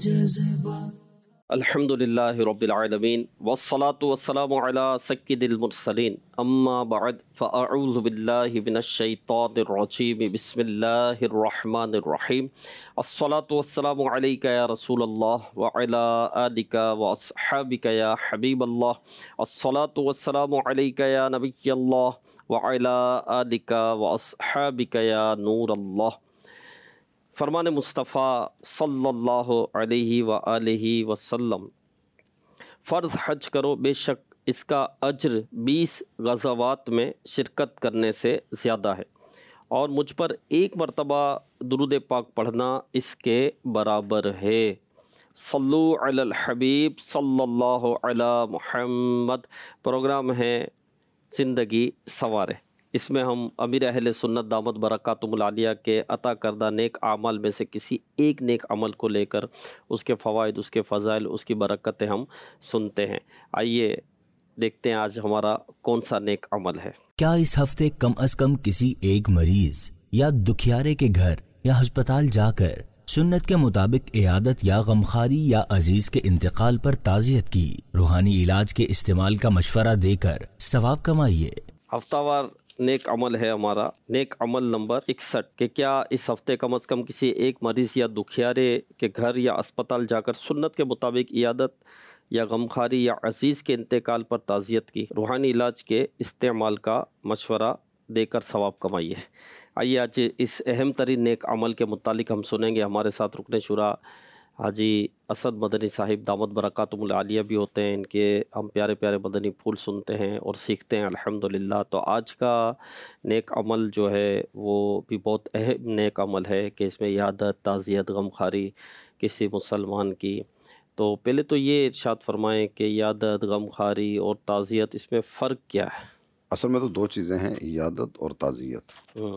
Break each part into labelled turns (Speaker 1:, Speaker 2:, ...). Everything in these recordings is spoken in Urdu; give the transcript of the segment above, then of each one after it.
Speaker 1: الحمدللہ رب العالمین والصلاة والسلام علی سید المرسلین اما بعد فاعوذ باللہ من الشیطان الرجیم بسم اللہ الرحمن الرحیم الصلاة والسلام علیک یا رسول اللہ وعلی آلک واصحابک یا حبیب اللہ الصلاة والسلام علیک یا نبی اللہ وعلی آلک واصحابک یا نور اللہ۔ فرمان مصطفیٰ صلی اللہ علیہ وآلہ وسلم، فرض حج کرو، بے شک اس کا اجر 20 غزوات میں شرکت کرنے سے زیادہ ہے، اور مجھ پر ایک مرتبہ درود پاک پڑھنا اس کے برابر ہے۔ صلو علی الحبیب صلی اللہ علی محمد۔ پروگرام ہے زندگی سنوارے۔ اس میں ہم امیر اہل سنت دامت برکاتہم العالیہ کے عطا کردہ نیک اعمال میں سے کسی ایک نیک عمل کو لے کر اس کے فوائد، اس کے فضائل، اس کی برکتیں ہم سنتے ہیں۔ آئیے دیکھتے ہیں آج ہمارا کون سا نیک عمل ہے۔
Speaker 2: کیا اس ہفتے کم از کم کسی ایک مریض یا دکھیارے کے گھر یا ہسپتال جا کر سنت کے مطابق عیادت یا غمخواری یا عزیز کے انتقال پر تعزیت کی، روحانی علاج کے استعمال کا مشورہ دے کر ثواب کمائیے۔
Speaker 1: ہفتہ وار نیک عمل ہے ہمارا، نیک عمل نمبر 61، کہ کیا اس ہفتے کم از کم کسی ایک مریض یا دکھیارے کے گھر یا اسپتال جا کر سنت کے مطابق عیادت یا غمخواری یا عزیز کے انتقال پر تعزیت کی، روحانی علاج کے استعمال کا مشورہ دے کر ثواب کمائیے۔ آئیے آج اس اہم ترین نیک عمل کے متعلق ہم سنیں گے۔ ہمارے ساتھ رکن شورا حاجی اسد مدنی صاحب دامت برکاتہم العالیہ بھی ہوتے ہیں، ان کے ہم پیارے پیارے مدنی پھول سنتے ہیں اور سیکھتے ہیں الحمدللہ۔ تو آج کا نیک عمل جو ہے وہ بھی بہت اہم نیک عمل ہے کہ اس میں عیادت، تعزیت، غمخواری کسی مسلمان کی۔ تو پہلے تو یہ ارشاد فرمائیں کہ عیادت، غمخواری اور تعزیت، اس میں فرق کیا ہے؟
Speaker 3: اصل میں تو دو چیزیں ہیں، عیادت اور تعزیت۔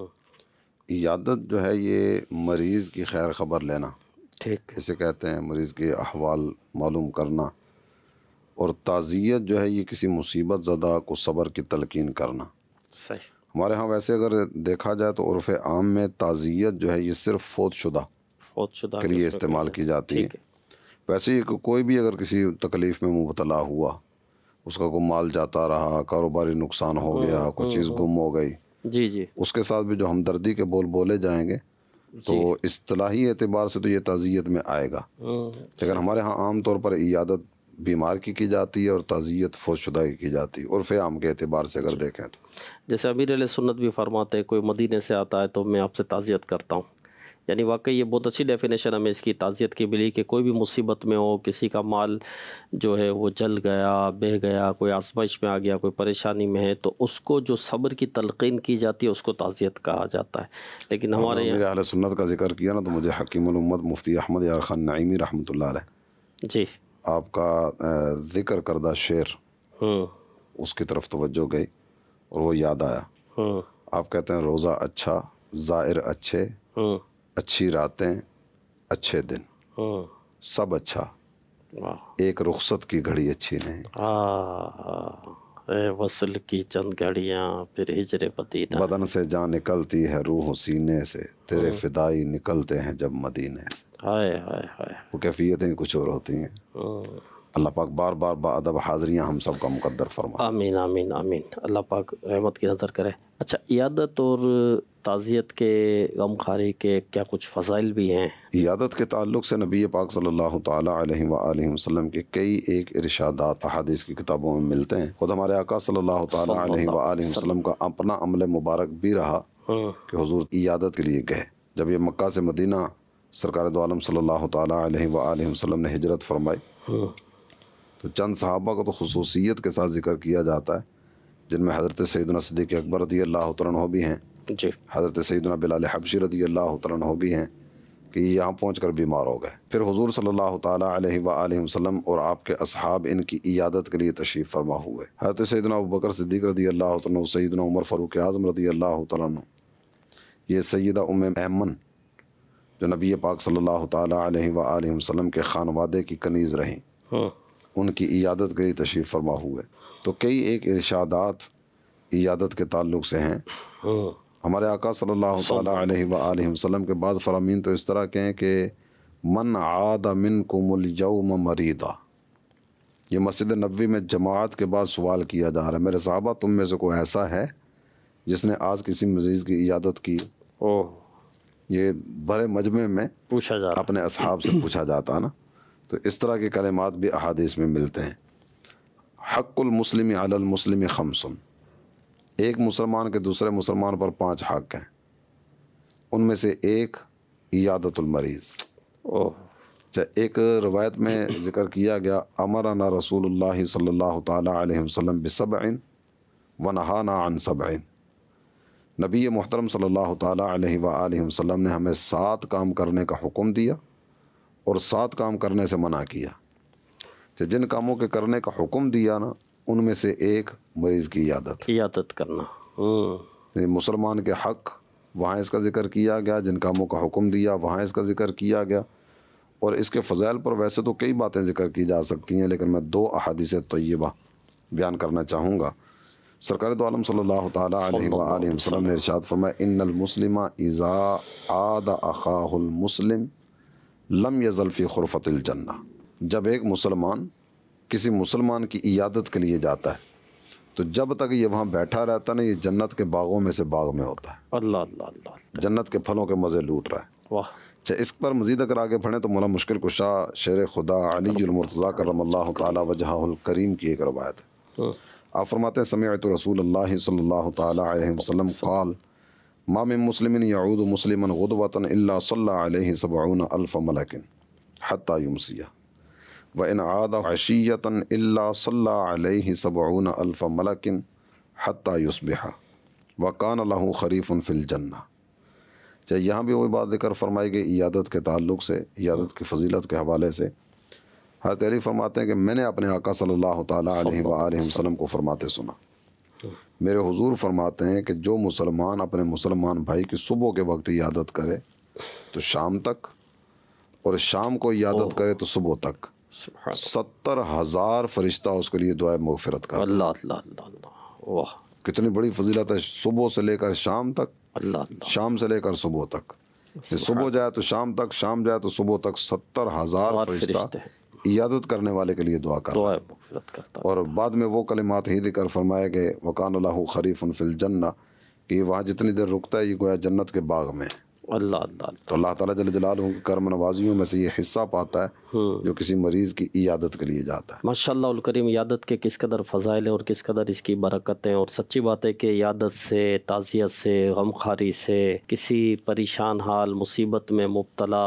Speaker 3: عیادت جو ہے یہ مریض کی خیر خبر لینا،
Speaker 1: ٹھیک،
Speaker 3: اسے کہتے ہیں مریض کے احوال معلوم کرنا، اور تعزیت جو ہے یہ کسی مصیبت زدہ کو صبر کی تلقین کرنا۔
Speaker 1: صحیح۔
Speaker 3: ہمارے ہاں ویسے اگر دیکھا جائے تو عرف عام میں تعزیت جو ہے یہ صرف فوت شدہ کے لیے استعمال کی جاتی ہے۔ ویسے ہی کوئی بھی اگر کسی تکلیف میں مبتلا ہوا، اس کا کوئی مال جاتا رہا، کاروباری نقصان ہو گیا، کوئی چیز گم ہو گئی،
Speaker 1: جی،
Speaker 3: اس کے ساتھ بھی جو ہمدردی کے بول بولے جائیں گے تو اصطلاحی اعتبار سے تو یہ تعزیت میں آئے گا۔ لیکن ہمارے ہاں عام طور پر عیادت بیمار کی جاتی ہے اور تعزیت فوت شدہ کی جاتی ہے، عرف عام کے اعتبار سے اگر دیکھیں تو۔
Speaker 1: جیسے امیر علیہ سنت بھی فرماتے ہیں کوئی مدینے سے آتا ہے تو میں آپ سے تعزیت کرتا ہوں، یعنی واقعی یہ بہت اچھی ڈیفینیشن ہمیں اس کی تعزیت کی ملی کہ کوئی بھی مصیبت میں ہو، کسی کا مال جو ہے وہ جل گیا، بہہ گیا، کوئی آزمائش میں آ گیا، کوئی پریشانی میں ہے، تو اس کو جو صبر کی تلقین کی جاتی ہے اس کو تعزیت کہا جاتا ہے۔ لیکن ہمارے
Speaker 3: میرے اہل سنت کا ذکر کیا نا تو مجھے حکیم الامت مفتی احمد یار خان نعیمی رحمۃ اللہ علیہ
Speaker 1: جی
Speaker 3: آپ کا ذکر کردہ شعر اس کی طرف توجہ گئی اور وہ یاد آیا۔ آپ کہتے ہیں روزہ اچھا، زائر اچھے، اچھی راتیں، اچھے دن، سب اچھا، ایک رخصت کی گھڑی اچھی نہیں۔
Speaker 1: اے وصل کی چند گھڑیاں پھر ہجر مدینہ،
Speaker 3: بدن سے جان نکلتی ہے روح سینے سے، تیرے فدائی نکلتے ہیں جب مدینے سے۔
Speaker 1: ہائے ہائے ہائے،
Speaker 3: وہ کیفیتیں کچھ اور ہوتی ہیں۔ اللہ پاک بار بار باادب حاضریاں ہم سب کا مقدر فرما۔
Speaker 1: آمین آمین آمین، اللہ پاک رحمت کی نظر کرے۔ اچھا، عیادت اور تعزیت کے، غمخواری کے کیا کچھ فضائل بھی ہیں؟
Speaker 3: عیادت کے تعلق سے نبی پاک صلی اللہ تعالیٰ علیہ وآلہ وسلم کے کئی ایک ارشادات احادیث کی کتابوں میں ملتے ہیں۔ خود ہمارے آقا صلی اللہ تعالیٰ علیہ وآلہ وسلم کا اپنا عمل مبارک بھی رہا کہ حضور عیادت کے لیے گئے۔ جب یہ مکہ سے مدینہ سرکار دو عالم صلی اللہ تعالیٰ علیہ وآلہ وسلم نے ہجرت فرمائی تو چند صحابہ کا تو خصوصیت کے ساتھ ذکر کیا جاتا ہے، جن میں حضرت سیدنا صدیق اکبر رضی اللہ تعالیٰ عنہ بھی ہیں،
Speaker 1: جی،
Speaker 3: حضرت سیدنا بلال حبشی رضی اللہ تعالیٰ عنہ بھی ہیں کہ یہاں پہنچ کر بیمار ہو گئے۔ پھر حضور صلی اللہ تعالیٰ علیہ وآلہ وسلم اور آپ کے اصحاب ان کی عیادت کے لیے تشریف فرما ہوئے۔ حضرت سیدنا ابوبکر صدیق رضی اللہ تعالیٰ عنہ، سیدنا عمر فاروق اعظم رضی اللہ تعالیٰ عنہ، یہ سیدہ ام ایمن جو نبی پاک صلی اللہ تعالیٰ علیہ وآلہ وسلم کے خانوادے کی کنیز رہیں، ان کی عیادت کے لیے تشریف فرما ہوئے۔ تو کئی ایک ارشادات عیادت کے تعلق سے ہیں۔ ہمارے آقا صلی اللہ تعالیٰ علیہ وآلہ وسلم کے بعض فرامین تو اس طرح کے ہیں کہ من عاد منکم الیوم مریضا، یہ مسجد نبوی میں جماعت کے بعد سوال کیا جا رہا ہے، میرے صحابہ تم میں سے کوئی ایسا ہے جس نے آج کسی مریض کی عیادت کی؟ یہ بڑے مجمع میں
Speaker 1: پوچھا جا رہا
Speaker 3: اپنے اصحاب سے پوچھا جاتا نا، تو اس طرح کے کلمات بھی احادیث میں ملتے ہیں۔ حق المسلم علی المسلم خمس، ایک مسلمان کے دوسرے مسلمان پر 5 حق ہیں، ان میں سے ایک عیادت المریض۔ ایک روایت میں ذکر کیا گیا امرنا رسول اللہ صلی اللہ تعالی علیہ وسلم ب7 ونہانا عن 7، نبی محترم صلی اللہ تعالی علیہ وآلہ وسلم نے ہمیں 7 کام کرنے کا حکم دیا اور 7 کام کرنے سے منع کیا۔ جن کاموں کے کرنے کا حکم دیا نا، ان میں سے ایک مریض کی عیادت کرنا۔ مسلمان کے حق وہاں اس کا ذکر کیا گیا، جن کاموں کا حکم دیا وہاں اس کا ذکر کیا گیا، اور اس کے فضائل پر ویسے تو کئی باتیں ذکر کی جا سکتی ہیں، لیکن میں 2 احادیث طیبہ بیان کرنا چاہوں گا۔ سرکار دو عالم صلی اللہ تعالی علیہ وآلہ وسلم نے ارشاد فرمایا ان المسلم اذا عاد اخاہ المسلم لم یزل فی خرفۃ الجنہ، جب ایک مسلمان کسی مسلمان کی عیادت کے لیے جاتا ہے تو جب تک یہ وہاں بیٹھا رہتا ہے نا، یہ جنت کے باغوں میں سے باغ میں ہوتا ہے،
Speaker 1: اللہ اللہ اللہ،
Speaker 3: جنت کے پھلوں کے مزے لوٹ رہا ہے۔
Speaker 1: واہ!
Speaker 3: اچھا، اس پر مزید اگر آگے پڑھیں تو مولا مشکل کشا شیر خدا علی المرتضیٰ کرم اللہ تعالی وجہہ الکریم کی ایک روایت ہے۔ آپ فرماتے ہیں سمعت رسول اللہ صلی اللہ تعالی علیہ وسلم قال ما من مسلم یعود مسلما غدوۃ الا صلی علیہ 70,000 ملک حتی یمسی وان عاد عشیۃ الا صلی علیہ 70,000 ملک حتی یصبح وکان لہ خریف فی الجنہ۔ چاہے یہاں بھی وہی بات ذکر فرمائی گئی عیادت کے تعلق سے، عیادت کی فضیلت کے حوالے سے۔ حضرت علی فرماتے ہیں کہ میں نے اپنے آقا صلی اللہ تعالیٰ علیہ وآلہ وسلم کو فرماتے سنا، میرے حضور فرماتے ہیں کہ جو مسلمان اپنے مسلمان بھائی کی صبح کے وقت عیادت کرے تو شام تک، اور شام کو عیادت کرے تو صبح تک، 70,000 فرشتہ اس کے لیے دعائے مغفرت کرتے ہیں۔
Speaker 1: اللہ اللہ اللہ، واہ!
Speaker 3: کتنی بڑی فضیلت ہے، صبح سے لے کر شام تک،
Speaker 1: اللہ اللہ،
Speaker 3: شام سے لے کر صبح تک، صبح جائے تو شام تک، شام جائے تو صبح تک، 70,000 فرشتہ عیادت کرنے والے کے لیے دعا کرتا، اور بعد میں وہ کلمات ہی ذکر فرمائے گئے وکان لہ خریف فی الجنہ، کہ وہاں جتنی دیر رکتا ہے یہ گویا جنت کے باغ میں۔
Speaker 1: اللہ اللہ،
Speaker 3: تو اللہ تعالیٰ جل جلالہ کی کرم نوازیوں میں سے یہ حصہ پاتا ہے جو کسی مریض کی عیادت کے لیے جاتا ہے۔
Speaker 1: ماشاء اللہ الکریم، عیادت کے کس قدر فضائل ہیں اور کس قدر اس کی برکتیں، اور سچی بات ہے کہ عیادت سے، تعزیت سے، غمخواری سے، کسی پریشان حال مصیبت میں مبتلا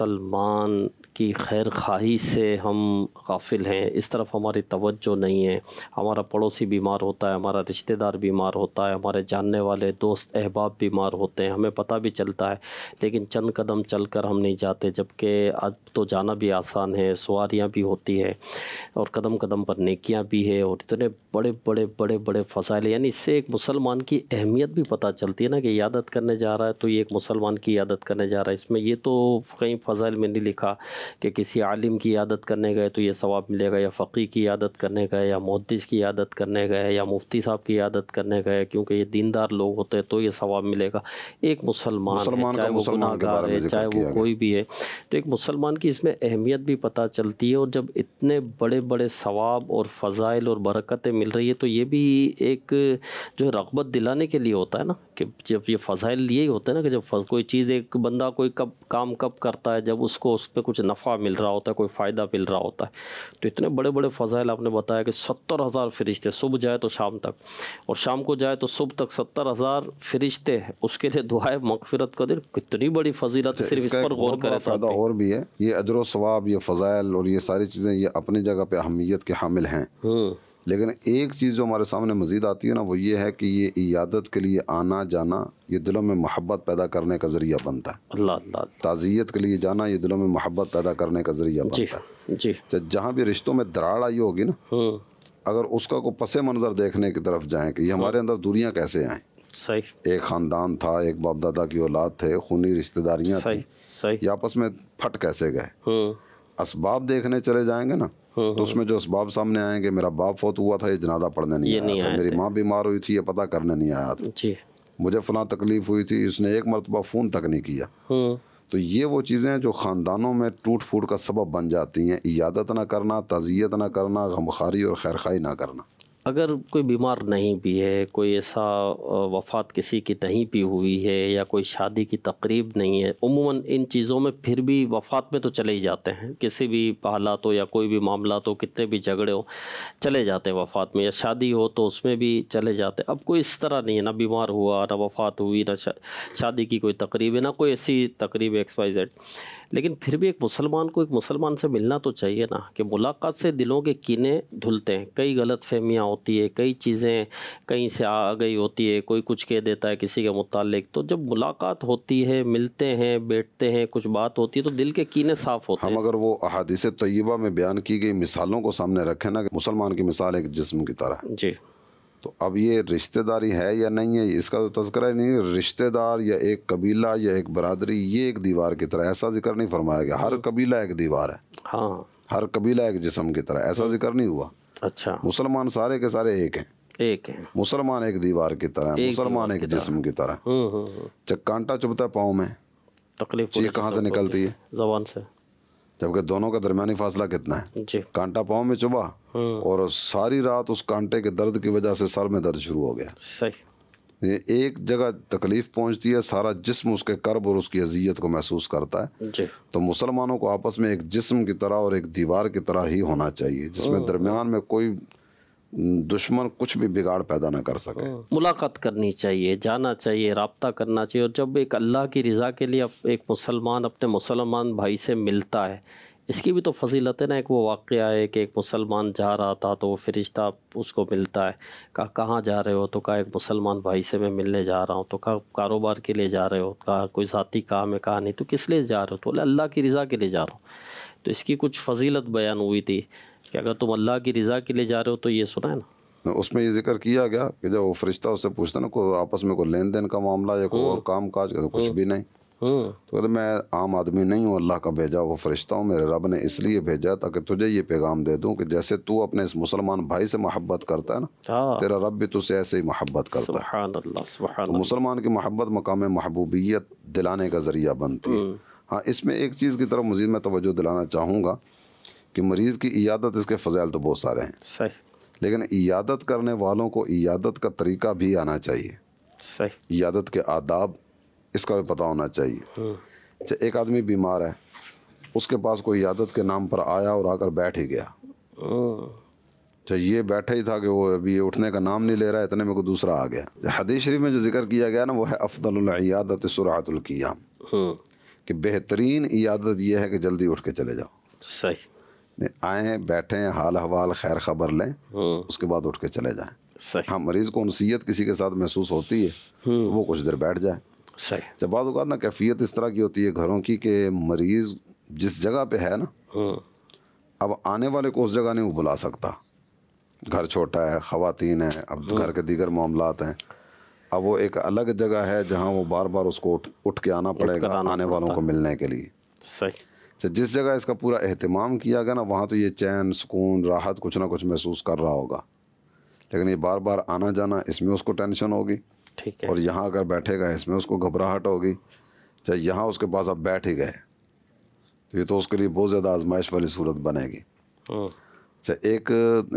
Speaker 1: مسلمان کی خیر خواہی سے ہم غافل ہیں، اس طرف ہماری توجہ نہیں ہے۔ ہمارا پڑوسی بیمار ہوتا ہے، ہمارا رشتہ دار بیمار ہوتا ہے، ہمارے جاننے والے دوست احباب بیمار ہوتے ہیں، ہمیں پتہ بھی چلتا ہے، لیکن چند قدم چل کر ہم نہیں جاتے، جبکہ اب تو جانا بھی آسان ہے، سواریاں بھی ہوتی ہے، اور قدم قدم پر نیکیاں بھی ہے، اور اتنے بڑے بڑے بڑے بڑے فضائل، یعنی اس سے ایک مسلمان کی اہمیت بھی پتہ چلتی ہے نا، کہ عیادت کرنے جا رہا ہے تو یہ ایک مسلمان کی عیادت کرنے جا رہا ہے۔ اس میں یہ تو کئی فضائل میں نہیں لکھا کہ کسی عالم کی عیادت کرنے گئے تو یہ ثواب ملے گا، یا فقیہ کی عیادت کرنے گئے، یا محدث کی عیادت کرنے گئے، یا مفتی صاحب کی عیادت کرنے گئے، کیونکہ یہ دیندار لوگ ہوتے ہیں تو یہ ثواب ملے گا۔ ایک مسلمان ہے، چاہے وہ گناہگار ہے، چاہے وہ کوئی بھی ہے، تو ایک مسلمان کی اس میں اہمیت بھی پتہ چلتی ہے، اور جب اتنے بڑے بڑے ثواب اور فضائل اور برکتیں مل رہی ہے تو یہ بھی ایک جو ہے رغبت دلانے کے لیے ہوتا ہے نا، کہ جب یہ فضائل یہی ہوتے ہیں نا، کہ جب کوئی چیز ایک بندہ کوئی کام کب کرتا ہے جب اس کو اس پہ کچھ نفع مل رہا ہوتا ہے، کوئی فائدہ مل رہا ہوتا ہے۔ تو اتنے بڑے بڑے فضائل آپ نے بتایا کہ 70,000 فرشتے، صبح جائے تو شام تک، اور شام کو جائے تو صبح تک، 70,000 فرشتے اس کے لیے دعائے مغفرت کا دن، کتنی بڑی فضیلت ہے، صرف اس پر غور کرے۔
Speaker 3: فائدہ اور بھی ہے، یہ اجر و ثواب، یہ فضائل اور یہ ساری چیزیں یہ اپنی جگہ پہ اہمیت کے حامل ہیں، لیکن ایک چیز جو ہمارے سامنے مزید آتی ہے نا، وہ یہ ہے کہ یہ عیادت کے لیے آنا جانا یہ دلوں میں محبت پیدا کرنے کا ذریعہ بنتا ہے۔
Speaker 1: اللہ اللہ،
Speaker 3: تعزیت کے لیے جانا یہ دلوں میں محبت پیدا کرنے کا ذریعہ بنتا ہے۔
Speaker 1: جی،
Speaker 3: جہاں بھی رشتوں میں دراڑ آئی ہوگی نا، اگر اس کا کوئی پس منظر دیکھنے کی طرف جائیں کہ یہ ہمارے اندر دوریاں کیسے آئیں،
Speaker 1: صحیح،
Speaker 3: ایک خاندان تھا، ایک باپ دادا کی اولاد تھے، خونی رشتہ داریاں تھیں،
Speaker 1: صحیح،
Speaker 3: یہ آپس میں پھٹ کیسے گئے، اسباب دیکھنے چلے جائیں گے نا تو اس میں جو اسباب سامنے آئیں گے، میرا باپ فوت ہوا تھا، یہ جنازہ پڑھنے نہیں آیا تھا، میری ماں بیمار ہوئی تھی، یہ پتہ کرنے نہیں آیا تھا، مجھے فلاں تکلیف ہوئی تھی، اس نے ایک مرتبہ فون تک نہیں کیا، تو یہ وہ چیزیں ہیں جو خاندانوں میں ٹوٹ پھوٹ کا سبب بن جاتی ہیں، عیادت نہ کرنا، تعزیت نہ کرنا، غمخواری اور خیرخواہی نہ کرنا۔
Speaker 1: اگر کوئی بیمار نہیں بھی ہے، کوئی ایسا وفات کسی کی نہیں بھی ہوئی ہے، یا کوئی شادی کی تقریب نہیں ہے، عموماً ان چیزوں میں پھر بھی وفات میں تو چلے ہی جاتے ہیں، کسی بھی حالات ہو یا کوئی بھی معاملات ہو، کتنے بھی جھگڑے ہو چلے جاتے ہیں وفات میں، یا شادی ہو تو اس میں بھی چلے جاتے ہیں۔ اب کوئی اس طرح نہیں ہے، نہ بیمار ہوا، نہ وفات ہوئی، نہ شادی کی کوئی تقریب ہے، نہ کوئی ایسی تقریب ایکس وائی زیڈ، لیکن پھر بھی ایک مسلمان کو ایک مسلمان سے ملنا تو چاہیے نا، کہ ملاقات سے دلوں کے کینے دھلتے ہیں، کئی غلط فہمیاں ہوتی ہے، کئی چیزیں کہیں سے آ گئی ہوتی ہے، کوئی کچھ کہہ دیتا ہے کسی کے متعلق، تو جب ملاقات ہوتی ہے، ملتے ہیں، بیٹھتے ہیں، کچھ بات ہوتی ہے تو دل کے کینے صاف ہوتے ہیں۔
Speaker 3: ہم اگر وہ احادیث طیبہ میں بیان کی گئی مثالوں کو سامنے رکھیں نا، کہ مسلمان کی مثال ایک جسم کی طرح ہے،
Speaker 1: جی،
Speaker 3: تو اب یہ رشتہ داری ہے یا نہیں ہے، اس کا تو تذکرہ ہی نہیں ہے۔ رشتہ دار یا ایک قبیلہ یا ایک برادری، یہ ایک دیوار کی طرح، ایسا ذکر نہیں فرمایا گیا۔ ہر قبیلہ ایک دیوار ہے،
Speaker 1: ہاں،
Speaker 3: ہر قبیلہ ایک جسم کی طرح، ایسا ذکر نہیں ہوا۔
Speaker 1: اچھا،
Speaker 3: مسلمان سارے کے سارے ایک ہیں،
Speaker 1: ایک ہے،
Speaker 3: مسلمان ایک دیوار کی طرح ہے، مسلمان ایک جسم کی طرح۔ جب کانٹا چبھتا ہے پاؤں میں،
Speaker 1: تکلیف
Speaker 3: چیخ کہاں سے نکلتی ہے؟
Speaker 1: زبان سے،
Speaker 3: جبکہ دونوں کا درمیانی فاصلہ کتنا ہے؟
Speaker 1: جی،
Speaker 3: کانٹا پاؤں میں چبھا اور ساری رات اس کانٹے کے درد کی وجہ سے سر میں درد شروع ہو گیا۔
Speaker 1: صحیح،
Speaker 3: یہ ایک جگہ تکلیف پہنچتی ہے، سارا جسم اس کے کرب اور اس کی اذیت کو محسوس کرتا ہے۔
Speaker 1: جی،
Speaker 3: تو مسلمانوں کو آپس میں ایک جسم کی طرح اور ایک دیوار کی طرح ہی ہونا چاہیے، جس میں درمیان میں کوئی دشمن کچھ بھی بگاڑ پیدا نہ کر سکے۔
Speaker 1: ملاقات کرنی چاہیے، جانا چاہیے، رابطہ کرنا چاہیے، اور جب ایک اللہ کی رضا کے لیے ایک مسلمان اپنے مسلمان بھائی سے ملتا ہے، اس کی بھی تو فضیلت ہے نا۔ ایک وہ واقعہ ہے کہ ایک مسلمان جا رہا تھا تو وہ فرشتہ اس کو ملتا ہے، کہا کہاں جا رہے ہو؟ تو کہا ایک مسلمان بھائی سے میں ملنے جا رہا ہوں۔ تو کہا کاروبار کے لیے جا رہے ہو؟ کہا کوئی ذاتی کام ہے؟ کہا نہیں۔ تو کس لیے جا رہے ہو؟ تو بولے اللہ کی رضا کے لیے جا رہا ہوں۔ تو اس کی کچھ فضیلت بیان ہوئی تھی کہ اگر تم اللہ کی رضا کے لیے جا رہے ہو تو یہ سنا ہے نا،
Speaker 3: اس میں یہ ذکر کیا گیا کہ جب وہ فرشتہ اس سے پوچھتا نا کوئی آپس میں کوئی لین دین کا معاملہ یا کوئی اور کام کاج کا، تو کچھ بھی نہیں۔ تو کہتے میں عام آدمی نہیں ہوں، اللہ کا بھیجا وہ فرشتہ ہوں، میرے رب نے اس لیے بھیجا تاکہ تجھے یہ پیغام دے دوں کہ جیسے تو اپنے اس مسلمان بھائی سے محبت کرتا ہے نا، تیرا رب بھی تجھ سے ایسے ہی محبت کرتا ہے۔
Speaker 1: سبحان اللہ، سبحان
Speaker 3: تو
Speaker 1: اللہ۔
Speaker 3: مسلمان کی محبت مقام محبوبیت دلانے کا ذریعہ بنتی ہے۔ ہاں، اس میں ایک چیز کی طرف مزید میں توجہ دلانا چاہوں گا کہ مریض کی عیادت، اس کے فضائل تو بہت سارے ہیں،
Speaker 1: صحیح،
Speaker 3: لیکن عیادت کرنے والوں کو عیادت کا طریقہ بھی آنا چاہیے،
Speaker 1: صحیح،
Speaker 3: عیادت کے آداب اس کا بھی پتہ ہونا چاہیے۔ ایک آدمی بیمار ہے، اس کے پاس کوئی عیادت کے نام پر آیا اور آ کر بیٹھ ہی گیا، یہ بیٹھا ہی تھا کہ وہ ابھی اٹھنے کا نام نہیں لے رہا ہے، اتنے میں کوئی دوسرا آ گیا۔ حدیث شریف میں جو ذکر کیا گیا نا، وہ ہے افضل العیادت سرعۃ القیام، کہ بہترین عیادت یہ ہے کہ جلدی اٹھ کے چلے جاؤ،
Speaker 1: صحیح،
Speaker 3: آئیں بیٹھیں، حال احوال خیر خبر لیں، اس کے بعد اٹھ کے چلے جائیں۔
Speaker 1: صحیح،
Speaker 3: ہاں، مریض کو انسیت کسی کے ساتھ محسوس ہوتی ہے تو وہ کچھ دیر بیٹھ جائے۔
Speaker 1: صحیح،
Speaker 3: جب بعض اوقات نا کیفیت اس طرح کی ہوتی ہے گھروں کی کہ مریض جس جگہ پہ ہے نا، اب آنے والے کو اس جگہ نہیں وہ بلا سکتا، گھر چھوٹا ہے، خواتین ہیں، اب گھر کے دیگر معاملات ہیں، اب وہ ایک الگ جگہ ہے جہاں وہ بار بار اس کو اٹھ کے آنا پڑے گا آنے والوں کو ملنے کے لیے۔
Speaker 1: صحیح،
Speaker 3: جس جگہ اس کا پورا اہتمام کیا گیا نا، وہاں تو یہ چین، سکون، راحت کچھ نہ کچھ محسوس کر رہا ہوگا، لیکن یہ بار بار آنا جانا، اس میں اس کو ٹینشن ہوگی،
Speaker 1: ٹھیک ہے،
Speaker 3: اور یہاں اگر بیٹھے گا اس میں اس کو گھبراہٹ ہوگی۔ چاہے یہاں اس کے پاس اب بیٹھ ہی گئے تو یہ تو اس کے لیے بہت زیادہ آزمائش والی صورت بنے گی۔ چاہے ایک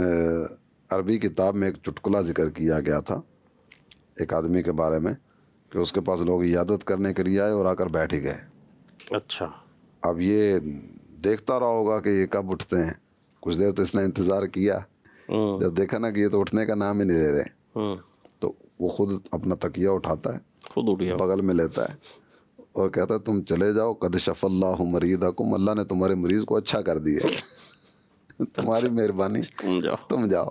Speaker 3: عربی کتاب میں ایک چٹکلا ذکر کیا گیا تھا ایک آدمی کے بارے میں کہ اس کے پاس لوگ عیادت کرنے کے لیے آئے اور آ کر بیٹھ ہی گئے۔
Speaker 1: اچھا،
Speaker 3: اب یہ دیکھتا رہا ہوگا کہ یہ کب اٹھتے ہیں، کچھ دیر تو اس نے انتظار کیا، جب دیکھا نا کہ یہ تو اٹھنے کا نام ہی نہیں لے رہے، تو وہ خود اپنا تکیہ اٹھاتا ہے،
Speaker 1: خود اٹھ گیا،
Speaker 3: بغل میں لیتا ہے اور کہتا ہے تم چلے جاؤ، قد شف اللہ مریضکم، اللہ نے تمہارے مریض کو اچھا کر دیا، تمہاری مہربانی، تم جاؤ۔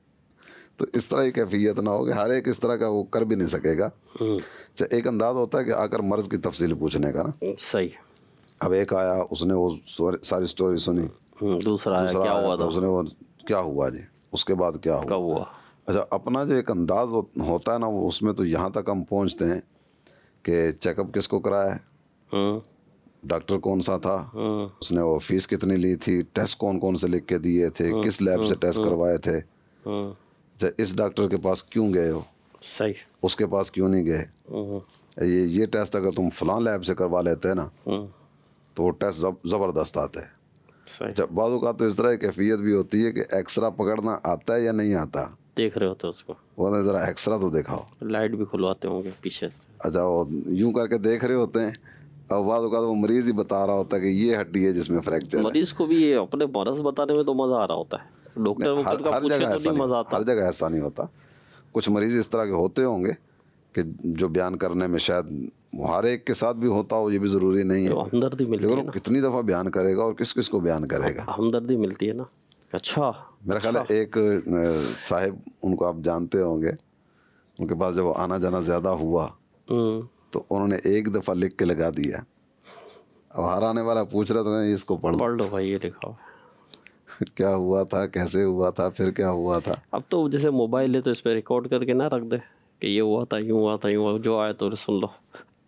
Speaker 3: تو اس طرح کی کیفیت نہ ہو کہ ہر ایک اس طرح کا وہ کر بھی نہیں سکے گا۔ ایک انداز ہوتا ہے کہ آ کر مرض کی تفصیل پوچھنے کا نا،
Speaker 1: صحیح،
Speaker 3: اب ایک آیا، اس نے وہ ساری سٹوری سنی،
Speaker 1: دوسرا آیا، کیا ہوا تھا،
Speaker 3: اس نے وہ کیا ہوا جی، اس کے بعد کیا ہوا۔ اچھا، اپنا جو ایک انداز ہوتا ہے نا، وہ اس میں تو یہاں تک ہم پہنچتے ہیں کہ چیک اپ کس کو کرایا ہے، ڈاکٹر کون سا تھا، اس نے وہ فیس کتنی لی تھی، ٹیسٹ کون کون سے لکھ کے دیے تھے، کس لیب سے ٹیسٹ کروائے تھے، اس ڈاکٹر کے پاس کیوں گئے ہو،
Speaker 1: صحیح،
Speaker 3: اس کے پاس کیوں نہیں گئے، یہ ٹیسٹ اگر تم فلاں لیب سے کروا لیتے ہیں نا تو وہ ٹیسٹ زبردست آتے ہیں.
Speaker 1: صحیح.
Speaker 3: جب بعض اوقات تو اس طرح کی کیفیت بھی ہوتی ہے کہ ایکسرا پکڑنا آتا ہے یا نہیں آتا,
Speaker 1: دیکھ رہے ہوتے اس کو,
Speaker 3: وہ ذرا ایکسرا تو دکھاؤ,
Speaker 1: لائٹ بھی کھلواتے ہوں گے پیچھے.
Speaker 3: اچھا وہ یوں کر کے دیکھ رہے ہوتے ہیں, اور بعض اوقات وہ مریض ہی بتا رہا ہوتا ہے کہ یہ ہڈی ہے جس میں فریکچر ہے.
Speaker 1: مریض کو بھی یہ اپنے مرض بتانے میں تو مزہ آ رہا ہوتا ہے, ڈاکٹر کا پوچھے تو نہیں مزہ آتا.
Speaker 3: ہر جگہ ایسا نہیں ہوتا. کچھ مریض اس طرح کے ہوتے ہوں گے کہ جو بیان کرنے میں شاید ہر ایک کے ساتھ بھی ہوتا ہو, یہ بھی ضروری نہیں ہے.
Speaker 1: ہمدردی ملتی ہے
Speaker 3: لیکن کتنی دفعہ بیان کرے گا اور کس کس کو بیان کرے گا,
Speaker 1: ہمدردی ملتی ہے نا. اچھا
Speaker 3: میرا خیال ہے ایک صاحب, ان کو آپ جانتے ہوں گے, ان کے پاس جب آنا جانا زیادہ ہوا تو انہوں نے ایک دفعہ لکھ کے لگا دیا. اب ہر آنے والا پوچھ رہا تو اس کو پڑھ
Speaker 1: لو بھائی, یہ لکھا
Speaker 3: کیا ہوا تھا, کیسے ہوا تھا, پھر کیا ہوا تھا.
Speaker 1: اب تو جیسے موبائل ہے تو اس پہ ریکارڈ کر کے نہ رکھ دے کہ یہ ہوا تھا, یوں ہوا تھا, یوں ہوا, جو آئے تو سن لو.